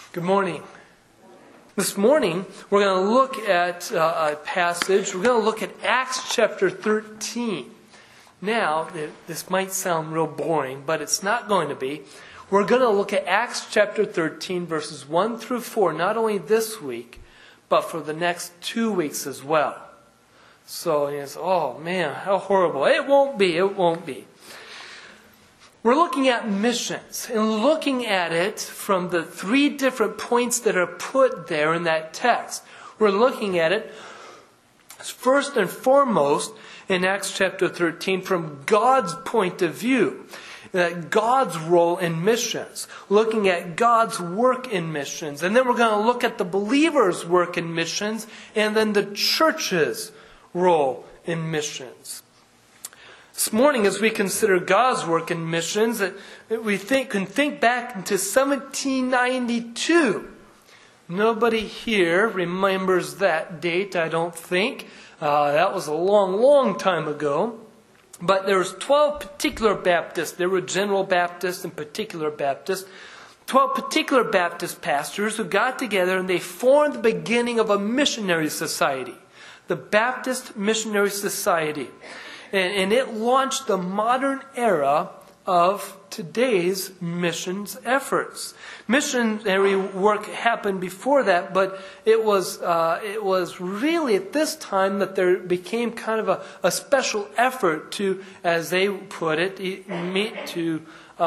Good morning. This morning, we're going to look at a passage. We're going to look at Acts chapter 13. Now, this might sound real boring, but it's not going to be. We're going to look at Acts chapter 13, verses 1 through 4, not only this week, but for the next 2 weeks as well. So, it's, oh man, how horrible. It won't be. We're looking at missions and looking at it from the three different points that are put there in that text. We're looking at it first and foremost in Acts chapter 13 from God's point of view. God's role in missions. Looking at God's work in missions. And then we're going to look at the believers' work in missions and then the church's role in missions. This morning, as we consider God's work in missions, we can think back into 1792. Nobody here remembers that date, I don't think. That was a long, long time ago. But there was 12 particular Baptists. There were General Baptists and Particular Baptists. 12 Particular Baptist pastors who got together and they formed the beginning of a missionary society. The Baptist Missionary Society. And it launched the modern era of today's missions efforts. Missionary work happened before that, but it was really at this time that there became kind of a special effort to, as they put it, to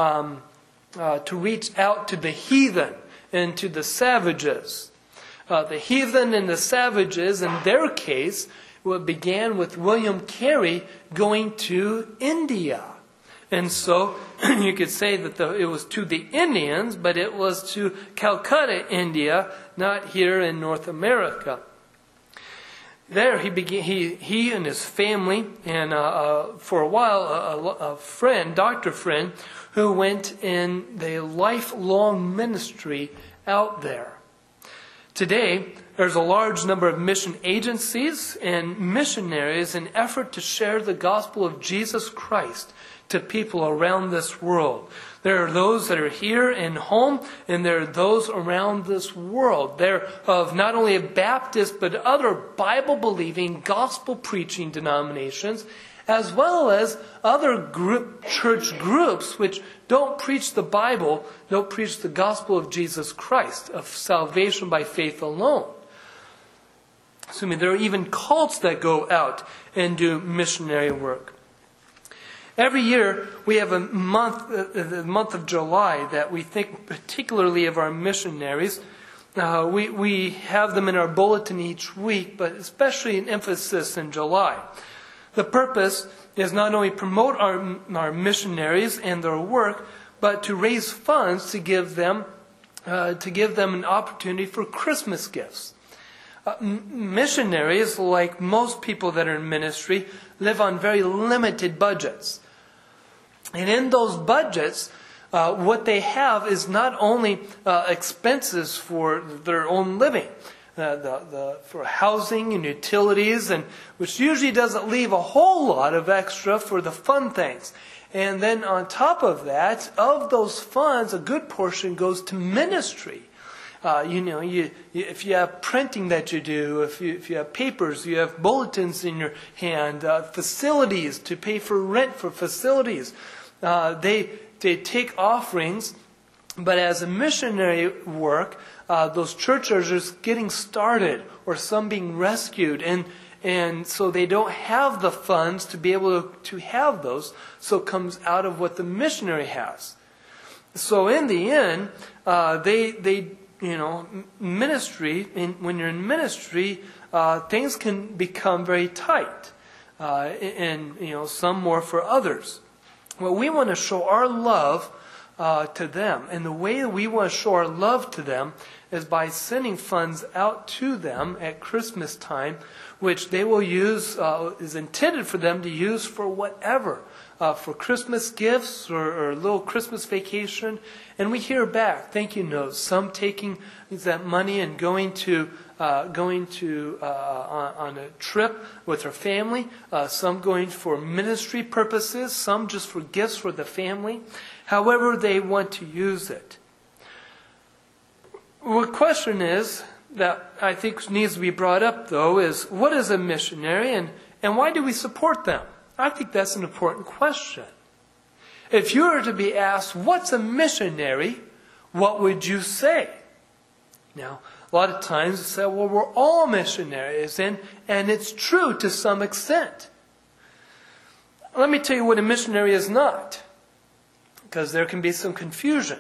reach out to the heathen and to the savages. The heathen and the savages, in their case, it began with William Carey going to India. And so you could say that it was to the Indians, but it was to Calcutta, India, not here in North America. There he and his family, and for a while a friend, doctor friend, who went in the lifelong ministry out there. Today, there's a large number of mission agencies and missionaries in effort to share the gospel of Jesus Christ to people around this world. There are those that are here and home, and there are those around this world. They're of not only a Baptist, but other Bible-believing, gospel-preaching denominations, as well as other church groups which don't preach the Bible, don't preach the gospel of Jesus Christ, of salvation by faith alone. There are even cults that go out and do missionary work. Every year we have a month, the month of July, that we think particularly of our missionaries. We have them in our bulletin each week, but especially an emphasis in July. The purpose is not only promote our missionaries and their work, but to raise funds to give them an opportunity for Christmas gifts. Missionaries, like most people that are in ministry, live on very limited budgets. And in those budgets, what they have is not only expenses for their own living, for housing and utilities, and which usually doesn't leave a whole lot of extra for the fun things. And then on top of that, of those funds, a good portion goes to ministry. If you have printing that you do, if you have papers, you have bulletins in your hand, facilities to pay for rent for facilities. They take offerings, but as a missionary work, those churches are just getting started, or some being rescued, and so they don't have the funds to be able to have those. So it comes out of what the missionary has. So in the end, ministry. When you're in ministry, things can become very tight, and some more for others. Well, we want to show our love to them, and the way we want to show our love to them is by sending funds out to them at Christmas time, which they will use, is intended for them to use for whatever, for Christmas gifts or a little Christmas vacation. And we hear back thank you notes, some taking that money and going on a trip with their family, some going for ministry purposes, some just for gifts for the family, however they want to use it. We're question is, that I think needs to be brought up, though, is what is a missionary and why do we support them? I think that's an important question. If you were to be asked, what's a missionary, what would you say? Now, a lot of times you say, well, we're all missionaries, and it's true to some extent. Let me tell you what a missionary is not, because there can be some confusion.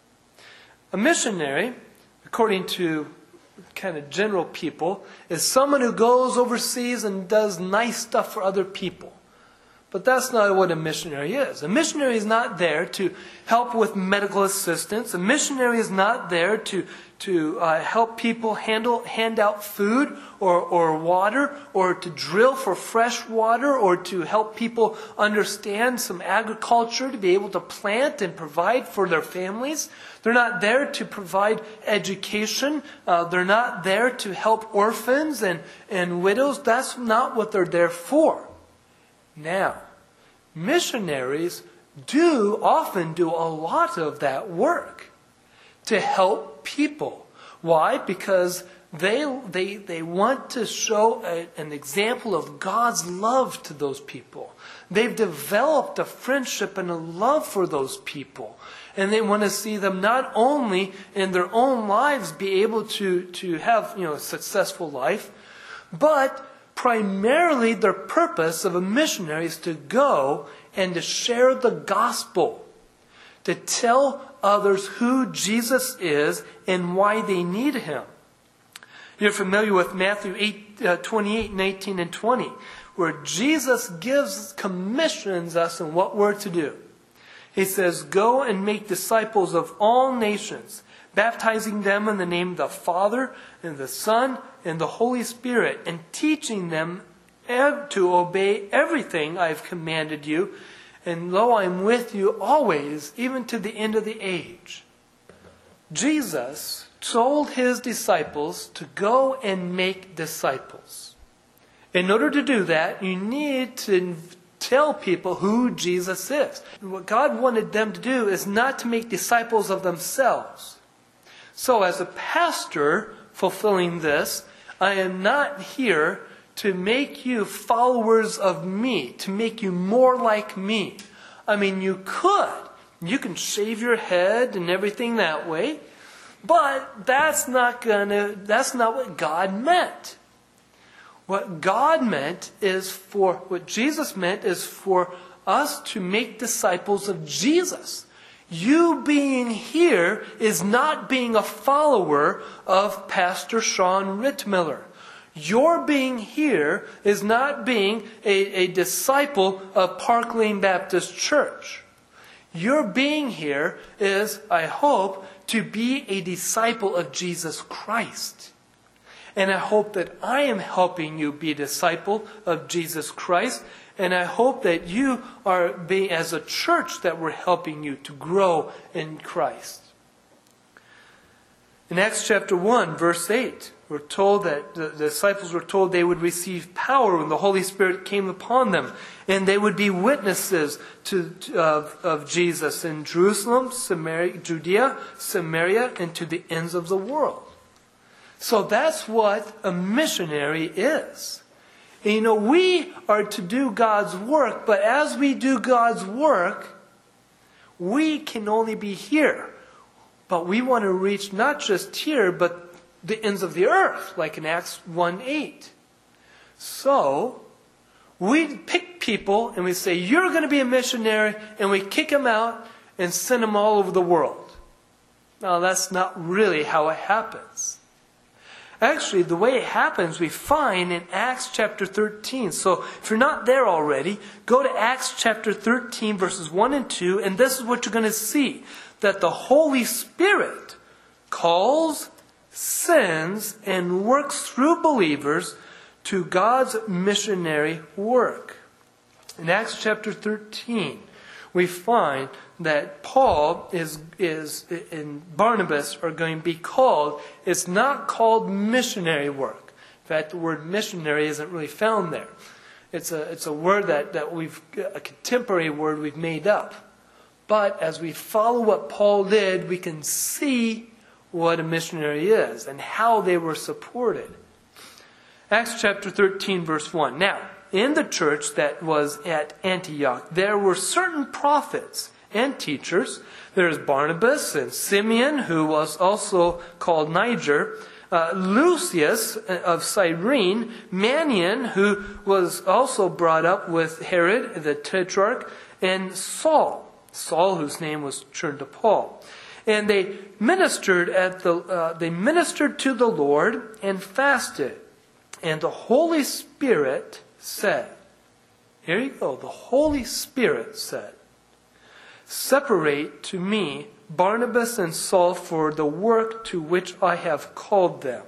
A missionary, according to kind of general people, is someone who goes overseas and does nice stuff for other people. But that's not what a missionary is. A missionary is not there to help with medical assistance. A missionary is not there to help people hand out food or water, or to drill for fresh water, or to help people understand some agriculture to be able to plant and provide for their families. They're not there to provide education. They're not there to help orphans and widows. That's not what they're there for. Now, missionaries often do a lot of that work to help people. Why? Because they want to show an example of God's love to those people. They've developed a friendship and a love for those people. And they want to see them not only in their own lives be able to have a successful life, but primarily their purpose of a missionary is to go and to share the gospel, to tell others who Jesus is and why they need him. You're familiar with Matthew 28, 19 and 20, where Jesus commissions us in what we're to do. He says, "Go and make disciples of all nations, baptizing them in the name of the Father and the Son and the Holy Spirit, and teaching them to obey everything I have commanded you. And lo, I am with you always, even to the end of the age." Jesus told his disciples to go and make disciples. In order to do that, you need to tell people who Jesus is. What God wanted them to do is not to make disciples of themselves. So as a pastor fulfilling this, I am not here to make you followers of me, to make you more like me. I mean, you could. You can shave your head and everything that way, but that's not what God meant. What Jesus meant is for us to make disciples of Jesus. You being here is not being a follower of Pastor Sean Rittmiller. Your being here is not being a disciple of Park Lane Baptist Church. Your being here is, I hope, to be a disciple of Jesus Christ. And I hope that I am helping you be a disciple of Jesus Christ. And I hope that you are being, as a church, that we're helping you to grow in Christ. In Acts chapter 1, verse 8, we're told that the disciples were told they would receive power when the Holy Spirit came upon them. And they would be witnesses of Jesus in Jerusalem, Judea, Samaria, and to the ends of the world. So that's what a missionary is. And we are to do God's work, but as we do God's work, we can only be here. But we want to reach not just here, but the ends of the earth, like in Acts 1:8. So, we pick people and we say, you're going to be a missionary, and we kick them out and send them all over the world. Now, that's not really how it happens. Actually, the way it happens, we find in Acts chapter 13. So, if you're not there already, go to Acts chapter 13, verses 1 and 2, and this is what you're going to see. That the Holy Spirit calls, sends, and works through believers to God's missionary work. In Acts chapter 13, we find that Paul and Barnabas are going to be called. It's not called missionary work. In fact, the word missionary isn't really found there. It's a word that a contemporary word we've made up. But as we follow what Paul did, we can see what a missionary is and how they were supported. Acts chapter 13, verse 1. Now, in the church that was at Antioch, there were certain prophets and teachers. There's Barnabas and Simeon, who was also called Niger, Lucius of Cyrene, Manaen, who was also brought up with Herod the Tetrarch, and Saul, whose name was turned to Paul. And they ministered to the Lord and fasted. And the Holy Spirit said, here you go, the Holy Spirit said, "Separate to me Barnabas and Saul for the work to which I have called them."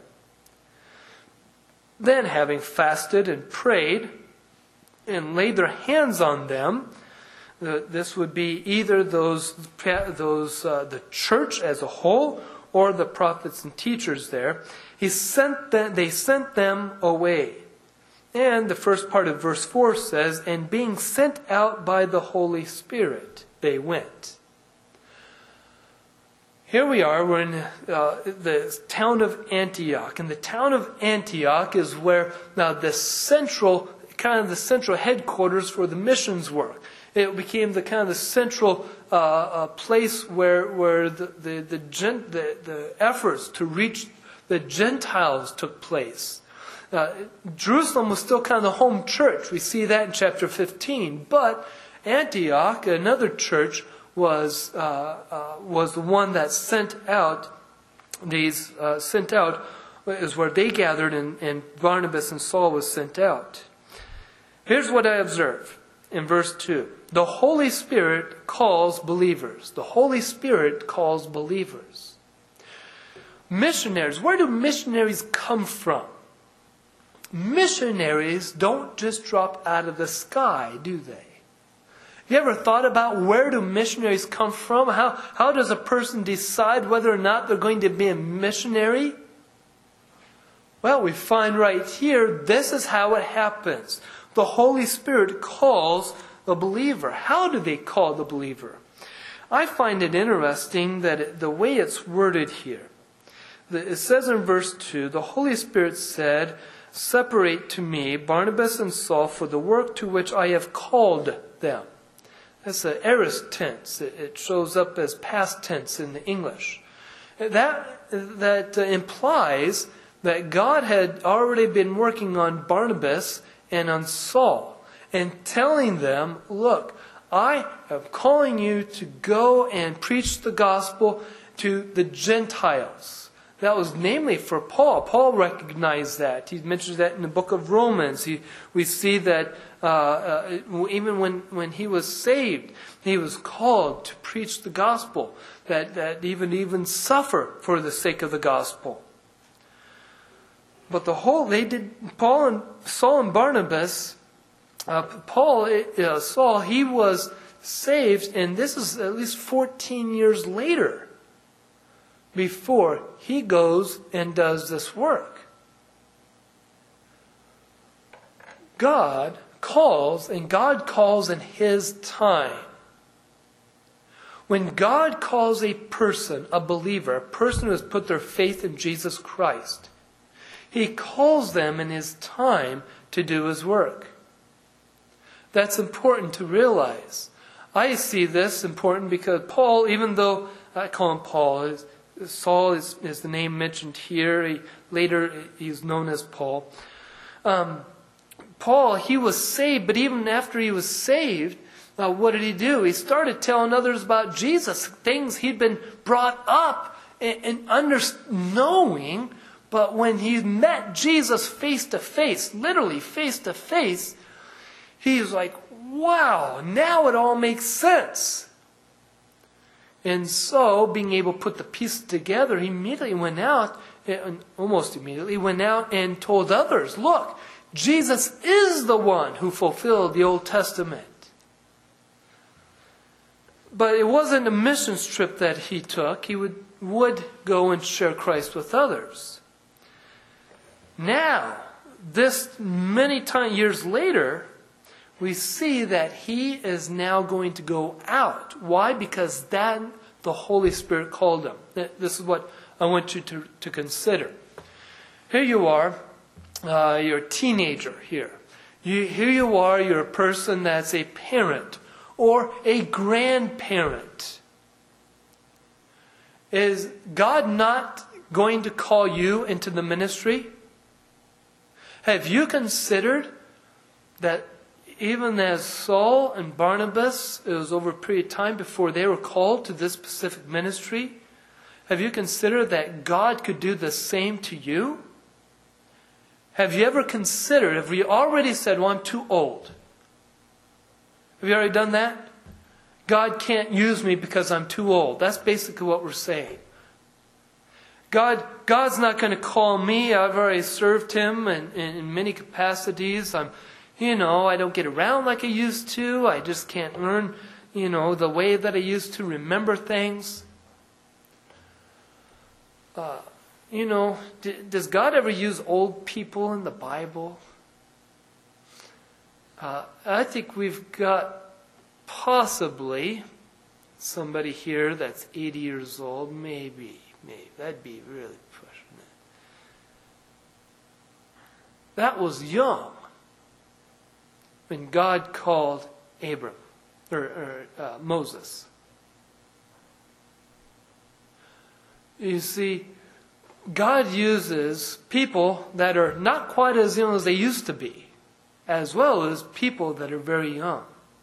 Then, having fasted and prayed and laid their hands on them, this would be either the church as a whole or the prophets and teachers there. They sent them away. And the first part of verse 4 says, "And being sent out by the Holy Spirit, they went." Here we are, we're in the town of Antioch. And the town of Antioch is where now the central headquarters for the missions work. It became the kind of the central place where the efforts to reach the Gentiles took place. Jerusalem was still kind of the home church. We see that in chapter 15. But Antioch, another church, was the one that sent out is where they gathered, and Barnabas and Saul was sent out. Here's what I observe in verse 2. The Holy Spirit calls believers. The Holy Spirit calls believers. Missionaries. Where do missionaries come from? Missionaries don't just drop out of the sky, do they? You ever thought about where do missionaries come from? How does a person decide whether or not they're going to be a missionary? Well, we find right here, this is how it happens. The Holy Spirit calls the believer. How do they call the believer? I find it interesting that the way it's worded here. It says in verse 2, the Holy Spirit said, "Separate to me Barnabas and Saul for the work to which I have called them." That's the aorist tense. It shows up as past tense in the English. That implies that God had already been working on Barnabas and on Saul and telling them, look, I am calling you to go and preach the gospel to the Gentiles. That was namely for Paul. Paul recognized that. He mentions that in the book of Romans. We see that even when he was saved, he was called to preach the gospel, that even suffer for the sake of the gospel. But Saul and Barnabas, Saul, he was saved, and this is at least 14 years later before he goes and does this work. God calls, and God calls in His time. When God calls a person, a believer, a person who has put their faith in Jesus Christ, He calls them in His time to do His work. That's important to realize. I see this important because Paul, even though I call him Paul, Saul is the name mentioned here. Later he's known as Paul. Paul, he was saved, but even after he was saved, what did he do? He started telling others about Jesus, things he'd been brought up and knowing. But when he met Jesus face to face, literally face to face, he was like, wow, now it all makes sense. And so, being able to put the pieces together, he immediately went out, almost immediately went out and told others, look, Jesus is the one who fulfilled the Old Testament. But it wasn't a missions trip that he took. He would go and share Christ with others. Now, this many years later, we see that he is now going to go out. Why? Because then the Holy Spirit called him. This is what I want you to consider. Here you are, you're a teenager here. Here you are, you're a person that's a parent or a grandparent. Is God not going to call you into the ministry? Have you considered that even as Saul and Barnabas, it was over a period of time before they were called to this specific ministry, have you considered that God could do the same to you? Have you ever considered, have we already said, well, I'm too old? Have you already done that? God can't use me because I'm too old. That's basically what we're saying. God's not going to call me. I've already served Him in many capacities. I don't get around like I used to. I just can't learn, the way that I used to remember things. Does God ever use old people in the Bible? I think we've got possibly somebody here that's 80 years old. Maybe. That'd be really pushing it. That was young when God called Abram, or Moses. You see, God uses people that are not quite as young as they used to be, as well as people that are very young.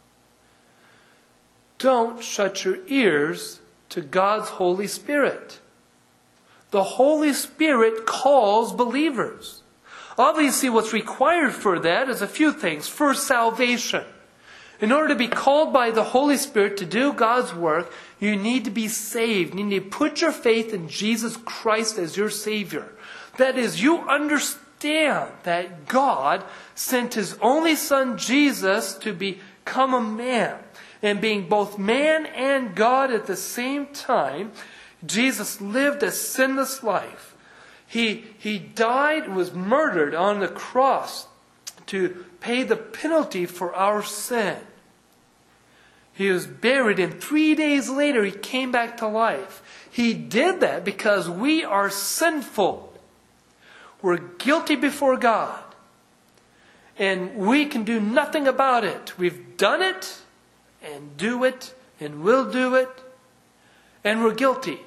Don't shut your ears to God's Holy Spirit. The Holy Spirit calls believers. Obviously, what's required for that is a few things. First, salvation. In order to be called by the Holy Spirit to do God's work, you need to be saved. You need to put your faith in Jesus Christ as your Savior. That is, you understand that God sent His only Son, Jesus, to become a man. And being both man and God at the same time, Jesus lived a sinless life. He died, was murdered on the cross to pay the penalty for our sin. He was buried, and 3 days later He came back to life. He did that because we are sinful. We're guilty before God. And we can do nothing about it. We've done it, and do it, and will do it, and we're guilty.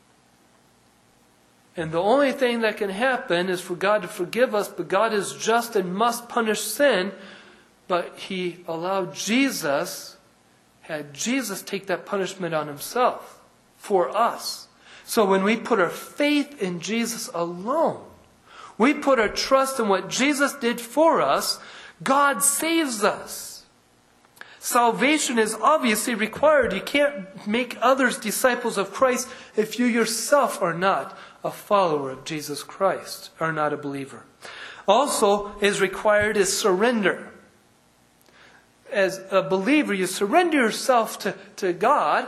And the only thing that can happen is for God to forgive us, but God is just and must punish sin. But He allowed Jesus, had Jesus take that punishment on Himself for us. So when we put our faith in Jesus alone, we put our trust in what Jesus did for us, God saves us. Salvation is obviously required. You can't make others disciples of Christ if you yourself are not a follower of Jesus Christ, are not a believer. Also is required is surrender. As a believer, you surrender yourself to God.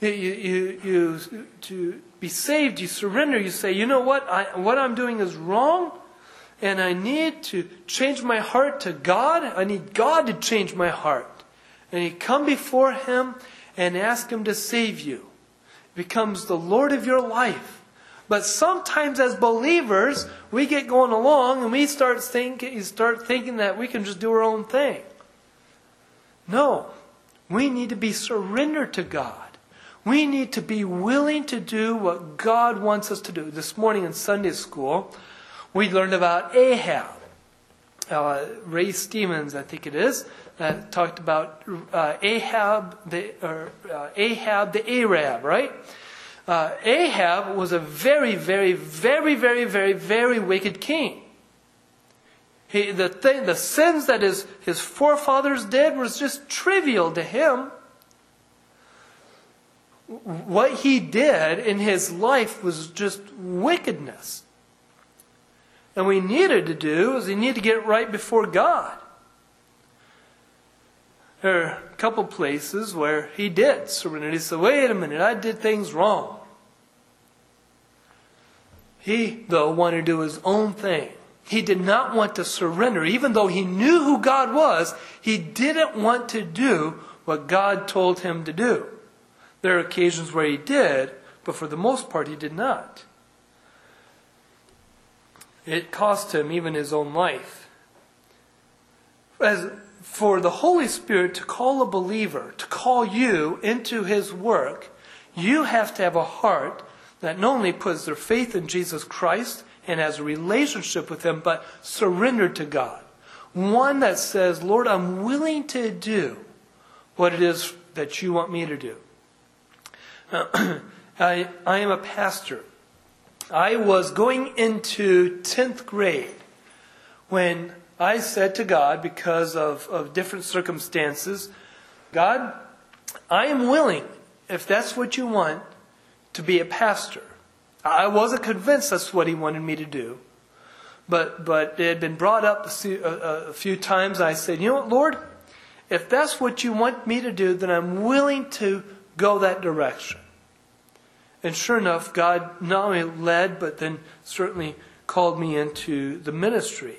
To be saved, you surrender. You say, you know what I'm doing is wrong, and I need to change my heart to God. I need God to change my heart. And you come before Him and ask Him to save you. He becomes the Lord of your life. But sometimes as believers, we get going along and we start thinking that we can just do our own thing. No. We need to be surrendered to God. We need to be willing to do what God wants us to do. This morning in Sunday school, we learned about Ahab. Ray Stevens, I think it is, talked about Ahab the Arab, right? Ahab was a very, very, very, very, very, very wicked king. The sins that his forefathers did was just trivial to him. What he did in his life was just wickedness. And what he needed to do is he needed to get right before God. There are a couple places where he did surrender. He said, wait a minute, I did things wrong. He, though, wanted to do his own thing. He did not want to surrender. Even though he knew who God was, he didn't want to do what God told him to do. There are occasions where he did, but for the most part he did not. It cost him even his own life. As for the Holy Spirit to call a believer, to call you into His work, you have to have a heart that not only puts their faith in Jesus Christ and has a relationship with Him, but surrendered to God. One that says, Lord, I'm willing to do what it is that you want me to do. I am a pastor. I was going into 10th grade when I said to God, because of different circumstances, God, I am willing, if that's what you want, to be a pastor. I wasn't convinced that's what He wanted me to do. But it had been brought up a few times. I said, you know what, Lord? If that's what you want me to do, then I'm willing to go that direction. And sure enough, God not only led, but then certainly called me into the ministry.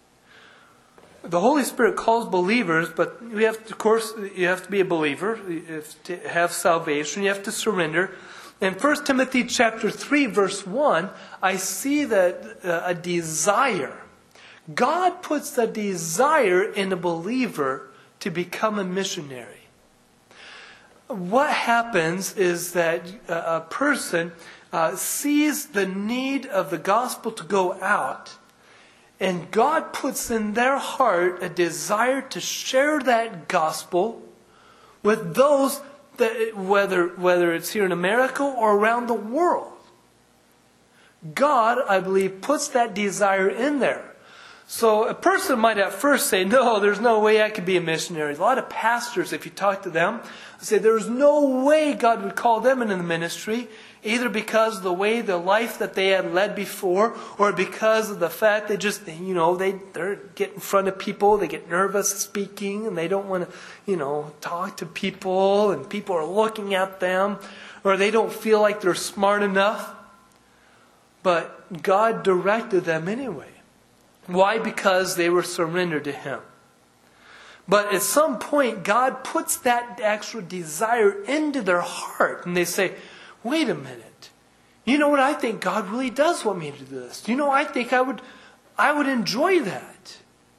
The Holy Spirit calls believers, but you have to be a believer. You have to have salvation. You have to surrender. In 1 Timothy chapter 3, verse 1, I see that a desire. God puts the desire in a believer to become a missionary. What happens is that a person sees the need of the gospel to go out, and God puts in their heart a desire to share that gospel with those that, whether it's here in America or around the world. God, I believe, puts that desire in there. So a person might at first say, no, there's no way I could be a missionary. A lot of pastors, if you talk to them, say there's no way God would call them into the ministry, either because of the life that they had led before, or because of the fact they just, they're get in front of people, they get nervous speaking, and they don't want to, talk to people, and people are looking at them, or they don't feel like they're smart enough. But God directed them anyway. Why? Because they were surrendered to Him. But at some point, God puts that actual desire into their heart. And they say, wait a minute. You know what? I think God really does want me to do this. I think I would enjoy that.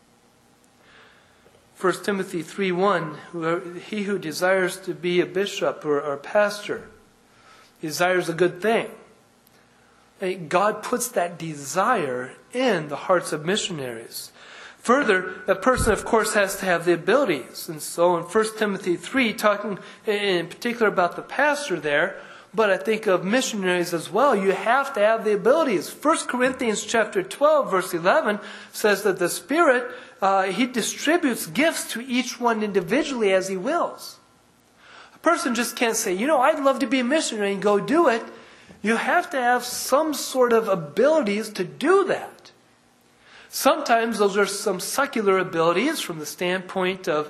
1 Timothy 3:1, he who desires to be a bishop or a pastor desires a good thing. God puts that desire in the hearts of missionaries. Further, a person, of course, has to have the abilities. And so in 1 Timothy 3, talking in particular about the pastor there, but I think of missionaries as well, you have to have the abilities. 1 Corinthians chapter 12, verse 11 says that the Spirit, He distributes gifts to each one individually as He wills. A person just can't say, I'd love to be a missionary and go do it. You have to have some sort of abilities to do that. Sometimes those are some secular abilities from the standpoint of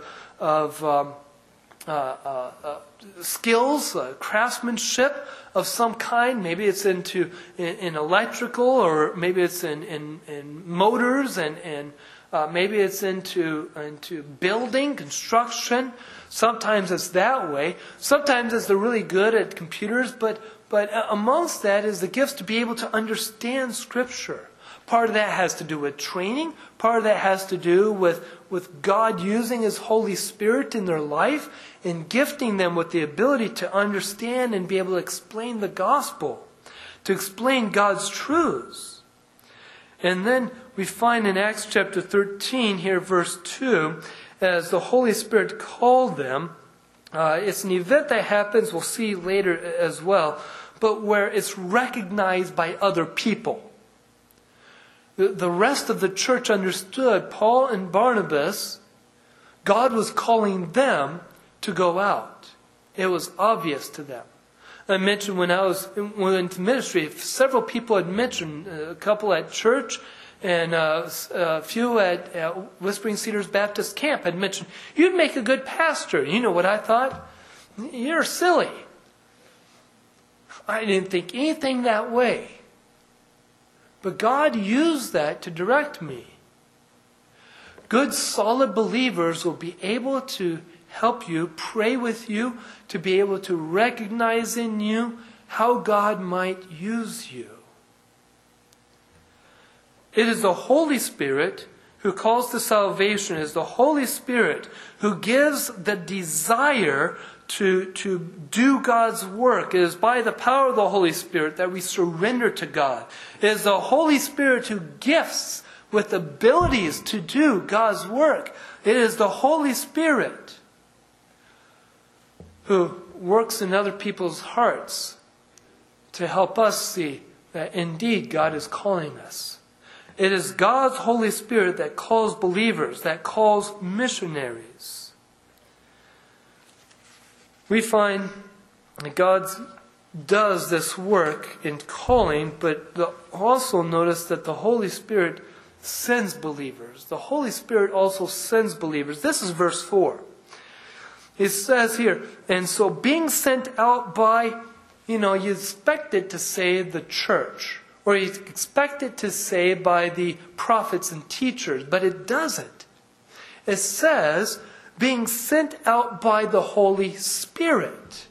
skills, craftsmanship of some kind. Maybe it's in electrical, or maybe it's in motors, and maybe it's into building, construction. Sometimes it's that way. Sometimes it's they're really good at computers, but amongst that is the gifts to be able to understand Scripture. Part of that has to do with training. Part of that has to do with God using His Holy Spirit in their life and gifting them with the ability to understand and be able to explain the gospel, to explain God's truths. And then we find in Acts chapter 13 here, verse 2, as the Holy Spirit called them, it's an event that happens, we'll see later as well, but where it's recognized by other people. The rest of the church understood Paul and Barnabas, God was calling them to go out. It was obvious to them. I mentioned when I went into ministry, several people had mentioned, a couple at church and a few at Whispering Cedars Baptist Camp had mentioned, you'd make a good pastor. You know what I thought? You're silly. I didn't think anything that way. But God used that to direct me. Good, solid believers will be able to help you, pray with you, to be able to recognize in you how God might use you. It is the Holy Spirit who calls to salvation. It is the Holy Spirit who gives the desire to do God's work. It is by the power of the Holy Spirit that we surrender to God. It is the Holy Spirit who gifts with abilities to do God's work. It is the Holy Spirit who works in other people's hearts to help us see that indeed God is calling us. It is God's Holy Spirit that calls believers, that calls missionaries. We find that God does this work in calling, but also notice that the Holy Spirit sends believers. The Holy Spirit also sends believers. This is verse 4. It says here, and so being sent out by, you expect it to say the church, or you expect it to say by the prophets and teachers, but it doesn't. It says, being sent out by the Holy Spirit.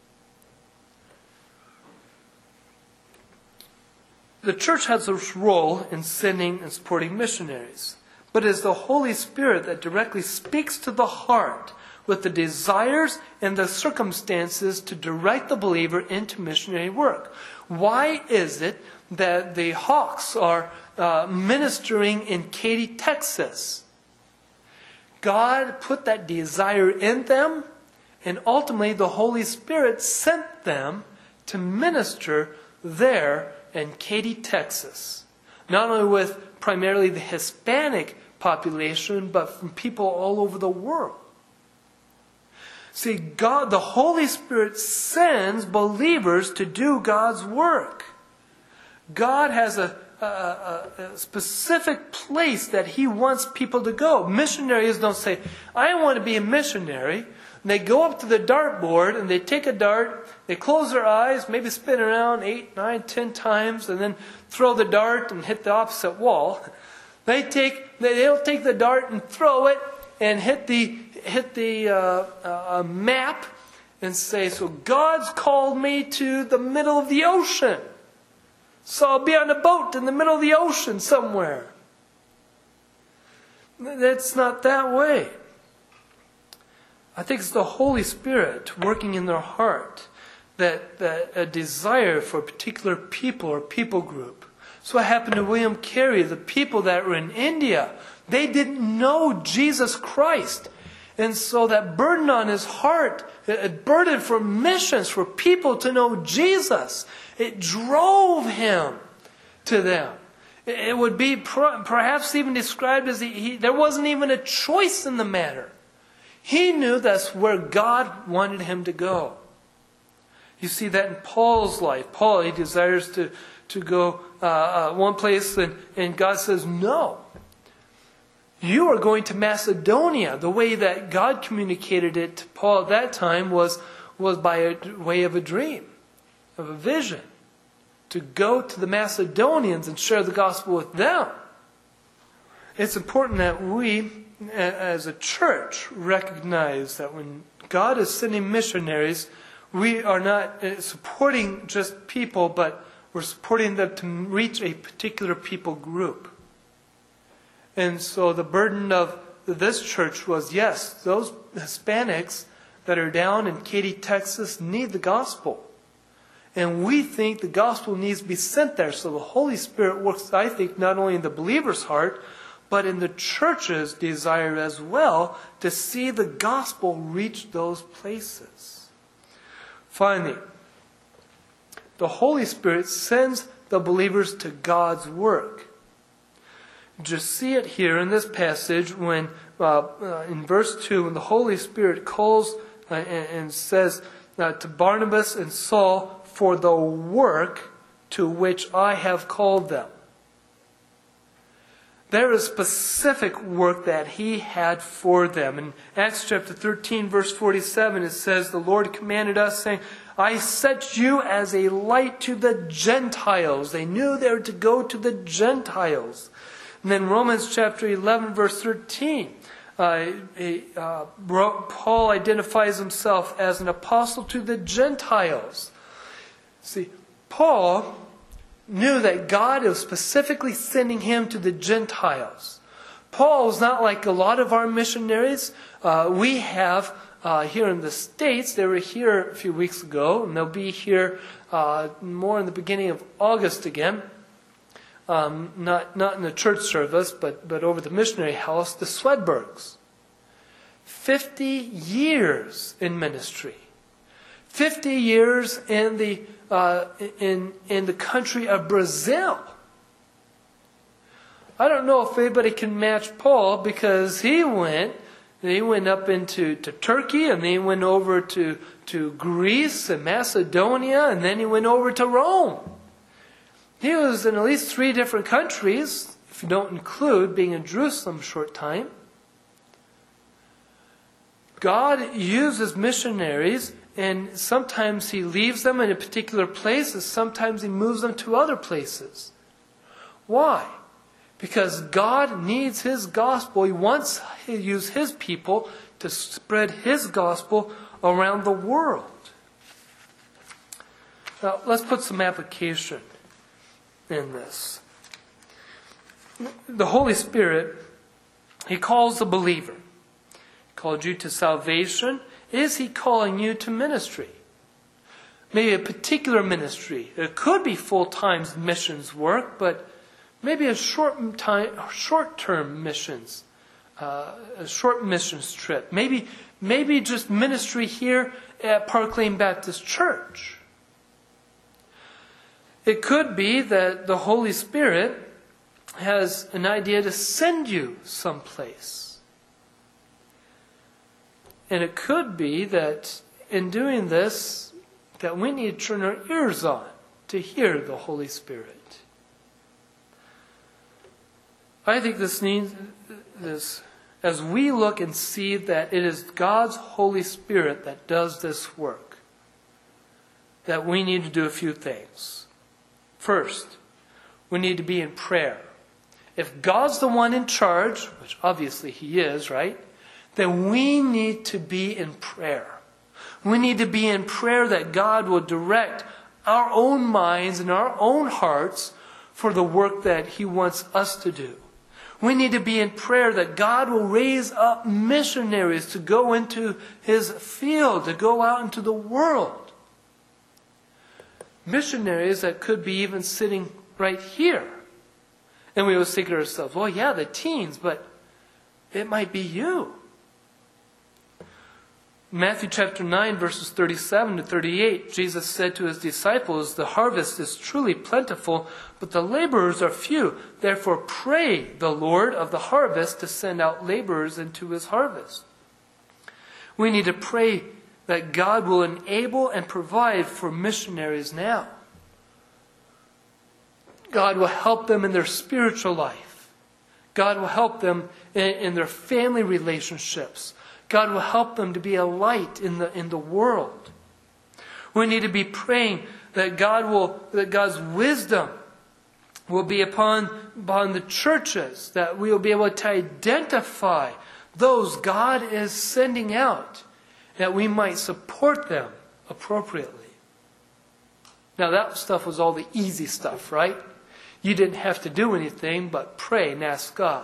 The church has a role in sending and supporting missionaries, but it is the Holy Spirit that directly speaks to the heart with the desires and the circumstances to direct the believer into missionary work. Why is it that the Hawks are ministering in Katy, Texas? God put that desire in them, and ultimately the Holy Spirit sent them to minister there in Katy, Texas. Not only with primarily the Hispanic population, but from people all over the world. See, God, the Holy Spirit sends believers to do God's work. God has a specific place that He wants people to go. Missionaries don't say, I want to be a missionary. And they go up to the dartboard and they take a dart, they close their eyes, maybe spin around 8, 9, 10 times, and then throw the dart and hit the opposite wall. They'll take the dart and throw it and hit the map and say, so God's called me to the middle of the ocean. So I'll be on a boat in the middle of the ocean somewhere. That's not that way. I think it's the Holy Spirit working in their heart, that a desire for a particular people or people group. So what happened to William Carey, the people that were in India, they didn't know Jesus Christ. And so that burden on his heart, a burden for missions, for people to know Jesus, it drove him to them. It would be perhaps even described as there wasn't even a choice in the matter. He knew that's where God wanted him to go. You see that in Paul's life. Paul, he desires to go one place and God says, no. You are going to Macedonia. The way that God communicated it to Paul at that time was by way of a dream, of a vision. To go to the Macedonians and share the gospel with them. It's important that we, as a church, recognize that when God is sending missionaries, we are not supporting just people, but we're supporting them to reach a particular people group. And so the burden of this church was, yes, those Hispanics that are down in Katy, Texas need the gospel. And we think the gospel needs to be sent there. So the Holy Spirit works, I think, not only in the believer's heart, but in the church's desire as well to see the gospel reach those places. Finally, the Holy Spirit sends the believers to God's work. Just see it here in this passage when, in verse 2, when the Holy Spirit calls and says to Barnabas and Saul, for the work to which I have called them. There is specific work that He had for them. In Acts chapter 13, verse 47, it says, the Lord commanded us, saying, I set you as a light to the Gentiles. They knew they were to go to the Gentiles. And then Romans chapter 11, verse 13, Paul identifies himself as an apostle to the Gentiles. See, Paul knew that God was specifically sending him to the Gentiles. Paul was not like a lot of our missionaries. We have here in the States, they were here a few weeks ago, and they'll be here more in the beginning of August again. Not in the church service, but over the missionary house, the Swedbergs. 50 years in ministry. 50 years in the country of Brazil. I don't know if anybody can match Paul, because he went up into Turkey, and then he went over to Greece and Macedonia, and then he went over to Rome. He was in at least 3 different countries, if you don't include being in Jerusalem a short time. God uses missionaries, and sometimes he leaves them in a particular place, and sometimes he moves them to other places. Why? Because God needs his gospel. He wants to use his people to spread his gospel around the world. Now, let's put some application in this. The Holy Spirit, he calls the believer. He called you to salvation. Is he calling you to ministry? Maybe a particular ministry. It could be full-time missions work, but maybe a short-term missions, a short missions trip. Maybe just ministry here at Park Lane Baptist Church. It could be that the Holy Spirit has an idea to send you someplace. And it could be that in doing this, that we need to turn our ears on to hear the Holy Spirit. I think this needs this, as we look and see that it is God's Holy Spirit that does this work, that we need to do a few things. First, we need to be in prayer. If God's the one in charge, which obviously he is, right? Then we need to be in prayer. We need to be in prayer that God will direct our own minds and our own hearts for the work that he wants us to do. We need to be in prayer that God will raise up missionaries to go into his field, to go out into the world. Missionaries that could be even sitting right here. And we always think to ourselves, well, yeah, the teens, but it might be you. Matthew chapter 9, verses 37 to 38, Jesus said to his disciples, "The harvest is truly plentiful, but the laborers are few. Therefore pray the Lord of the harvest to send out laborers into his harvest." We need to pray that God will enable and provide for missionaries now. God will help them in their spiritual life. God will help them in their family relationships. God will help them to be a light in the world. We need to be praying that God's wisdom will be upon the churches, that we will be able to identify those God is sending out, that we might support them appropriately. Now that stuff was all the easy stuff, right? You didn't have to do anything but pray and ask God.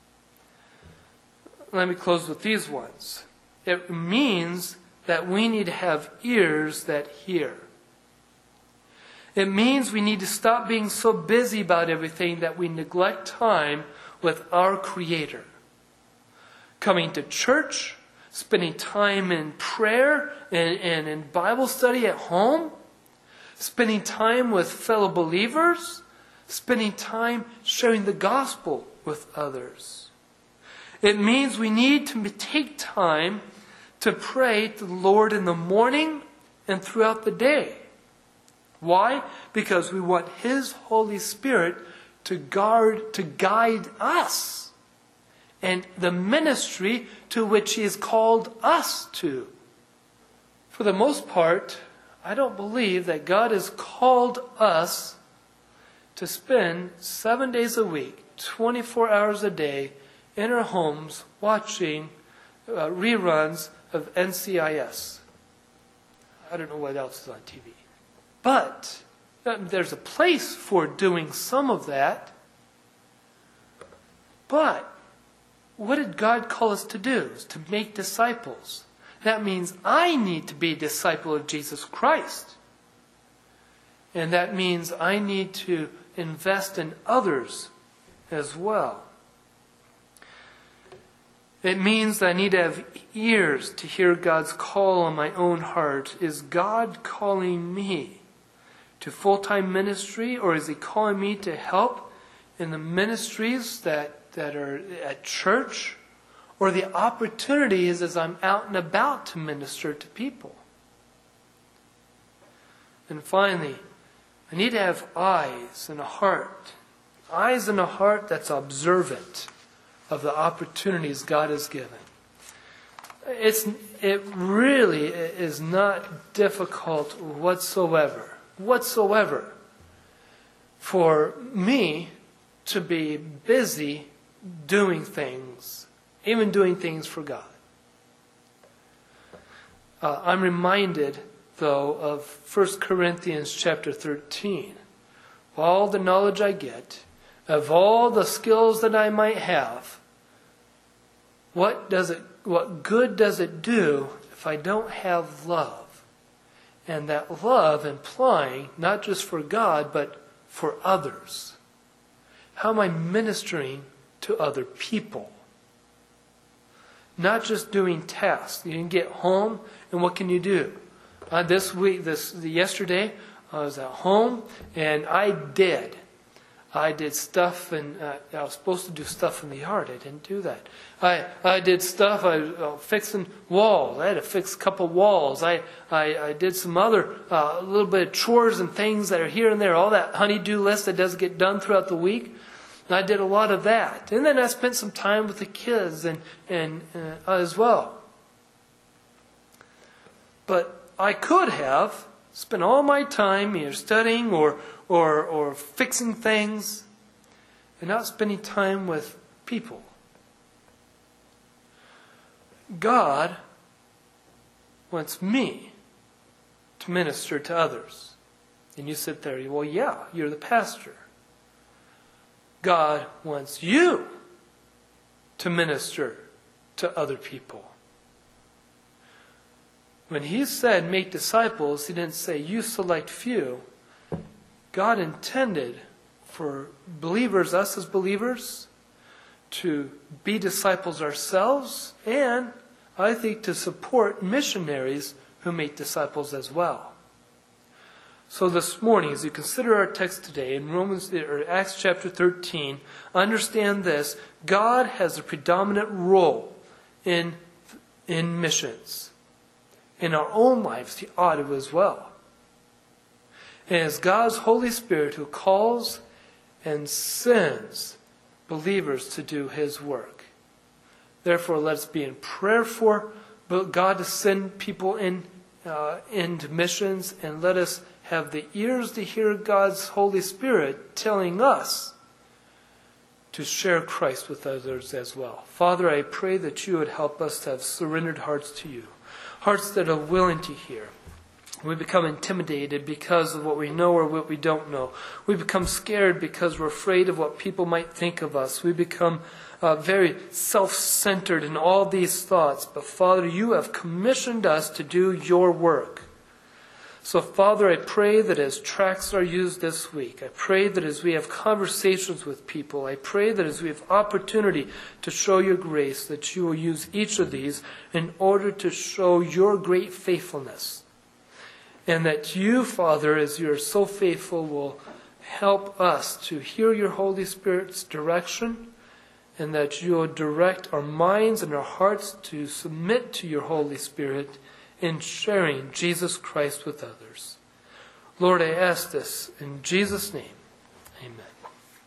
Let me close with these ones. It means that we need to have ears that hear. It means we need to stop being so busy about everything that we neglect time with our Creator. Coming to church, spending time in prayer and in Bible study at home, spending time with fellow believers, spending time sharing the gospel with others. It means we need to take time to pray to the Lord in the morning and throughout the day. Why? Because we want his Holy Spirit to guide us and the ministry to which he has called us to. For the most part, I don't believe that God has called us to spend 7 days a week, 24 hours a day, in our homes watching reruns of NCIS. I don't know what else is on TV. But There's a place for doing some of that. But what did God call us to do? Is to make disciples. That means I need to be a disciple of Jesus Christ. And that means I need to invest in others as well. It means that I need to have ears to hear God's call on my own heart. Is God calling me to full-time ministry, or is He calling me to help in the ministries that are at church? Or the opportunity is as I'm out and about to minister to people. And finally, I need to have eyes and a heart. Eyes and a heart that's observant of the opportunities God has given. It really is not difficult whatsoever for me to be busy doing things, even doing things for God. I'm reminded, though, of 1 Corinthians chapter 13. Of all the knowledge I get, of all the skills that I might have, what good does it do if I don't have love? And that love implying not just for God, but for others. How am I ministering to other people? Not just doing tasks. You can get home, and what can you do? Yesterday, I was at home, and I did stuff, and I was supposed to do stuff in the yard. I didn't do that. I did stuff. I was fixing walls. I had to fix a couple walls. I did some other little bit of chores and things that are here and there. All that honey-do list that doesn't get done throughout the week. And I did a lot of that. And then I spent some time with the kids and as well. But I could have spent all my time either studying or fixing things and not spending time with people. God wants me to minister to others. And you sit there, well, yeah, you're the pastor. God wants you to minister to other people. When He said make disciples, He didn't say you select few. God intended for believers, us as believers, to be disciples ourselves, and I think to support missionaries who make disciples as well. So this morning, as you consider our text today in Acts chapter 13, understand this: God has a predominant role in missions. In our own lives, He ought to as well. And it's God's Holy Spirit who calls and sends believers to do His work. Therefore, let's be in prayer for God to send people into missions, and let us have the ears to hear God's Holy Spirit telling us to share Christ with others as well. Father, I pray that You would help us to have surrendered hearts to You, hearts that are willing to hear. We become intimidated because of what we know or what we don't know. We become scared because we're afraid of what people might think of us. We become very self-centered in all these thoughts. But Father, You have commissioned us to do Your work. So Father, I pray that as tracts are used this week, I pray that as we have conversations with people, I pray that as we have opportunity to show Your grace, that You will use each of these in order to show Your great faithfulness. And that You, Father, as You are so faithful, will help us to hear Your Holy Spirit's direction, and that You will direct our minds and our hearts to submit to Your Holy Spirit in sharing Jesus Christ with others. Lord, I ask this in Jesus' name. Amen.